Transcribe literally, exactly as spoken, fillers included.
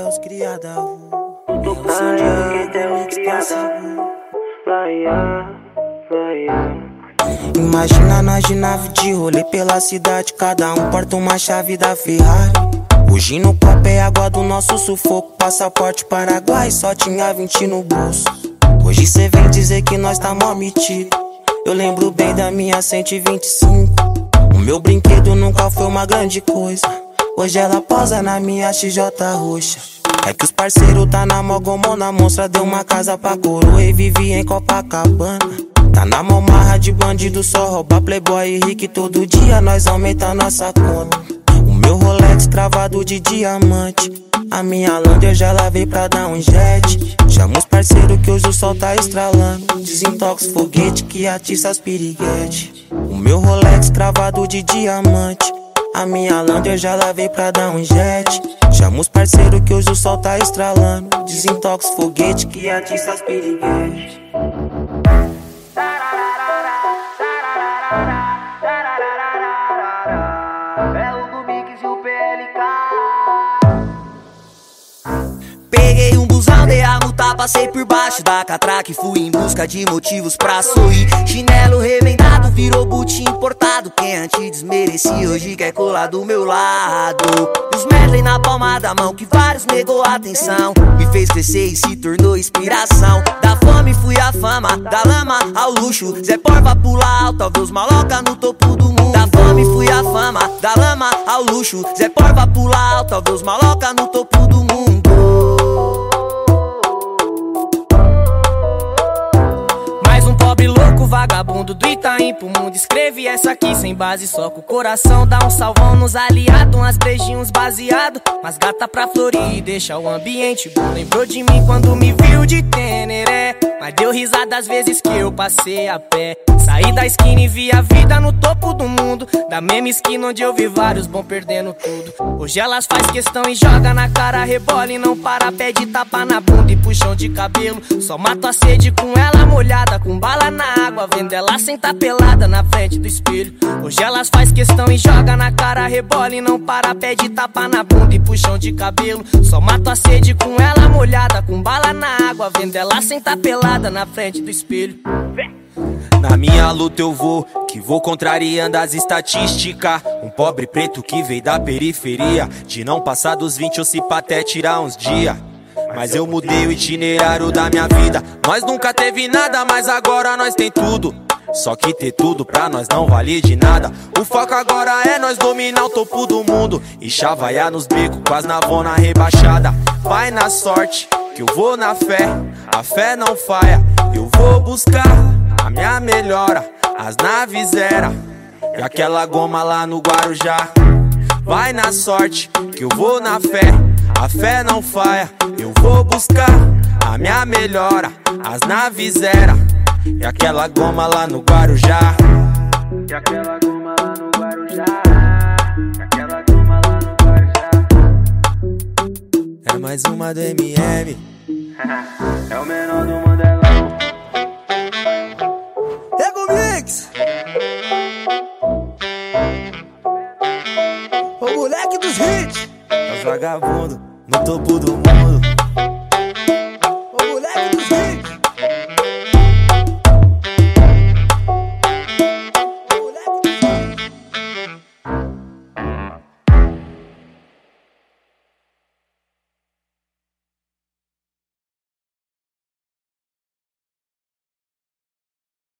é os criada. Tudo praia, que é os criada. Praia, praia. Imagina nós de nave de rolê pela cidade, cada um porta uma chave da Ferrari. Hoje no copo é água do nosso sufoco, passaporte Paraguai, só tinha vinte no bolso. Hoje cê vem dizer que nós tá mó metido, eu lembro bem da minha cento e vinte e cinco. O meu brinquedo nunca foi uma grande coisa, hoje ela posa na minha X J roxa. É que os parceiros tá na mogomona monstra, deu uma casa pra coroa e vive em Copacabana. Tá na mão marra de bandido, só roubar playboy e rico, todo dia nós aumenta nossa conta. O meu Rolex cravado de diamante, a minha Land eu já lavei pra dar um jet. Chama os parceiros que hoje o sol tá estralando, desintox foguete que atiça as piriguete. O meu Rolex cravado de diamante, a minha Land eu já lavei pra dar um jet. Chama os parceiros que hoje o sol tá estralando, desintox foguete que atiça as piriguete. É o do Mix e o P L K. Peguei um busão, dei a multa, passei por baixo da catraca e fui em busca de motivos pra sorrir. Chinelo remendado, virou boot importado. Quem antes desmerecia hoje quer colar do meu lado. E os medley na palma da mão que vários negou a atenção, me fez crescer e se tornou inspiração. Da fome fui a fama, da lama ao luxo. Zé Porva pula alto, ver os maloca no topo do mundo. Da fome fui a fama, da lama ao luxo. Zé Porva pula alto, ver os maloca no topo do mundo. Pobre louco, vagabundo do Itaim pro mundo. Escrevi essa aqui sem base, só com o coração. Dá um salvão nos aliados, umas beijinhos baseado, mas gata pra florir e deixa o ambiente bom. Lembrou de mim quando me viu de Teneré, mas deu risada às vezes que eu passei a pé. Saí da esquina e vi a vida no topo do mundo, da mesma esquina onde eu vi vários bom perdendo tudo. Hoje elas faz questão e joga na cara, rebola e não para, pede tapa na bunda e puxão de cabelo. Só mato a sede com ela molhada, com bala na água, vendo ela sentar pelada na frente do espelho. Hoje elas faz questão e joga na cara, rebola e não para, pede tapa na bunda e puxão de cabelo. Só mato a sede com ela molhada, com bala na água, vendo ela sentar pelada na frente do espelho. Na minha luta eu vou, que vou contrariando as estatísticas. Um pobre preto que veio da periferia, de não passar dos vinte ou se pá até tirar uns dias. Mas eu mudei o itinerário da minha vida. Nós nunca teve nada, mas agora nós tem tudo. Só que ter tudo pra nós não vale de nada. O foco agora é nós dominar o topo do mundo e chavaiar nos becos, quase na vona rebaixada. Vai na sorte, que eu vou na fé, a fé não falha. Eu vou buscar a minha melhora, as naves era e aquela goma lá no Guarujá. Vai na sorte, que eu vou na fé, a fé não falha. Eu vou buscar a minha melhora, as naves era e aquela goma lá no Guarujá. E aquela goma lá no Guarujá. E aquela goma lá no Guarujá. É mais uma do M M. É o menor do Mandelão. Ego Mix, o moleque dos hits, é os vagabundo no topo do mundo.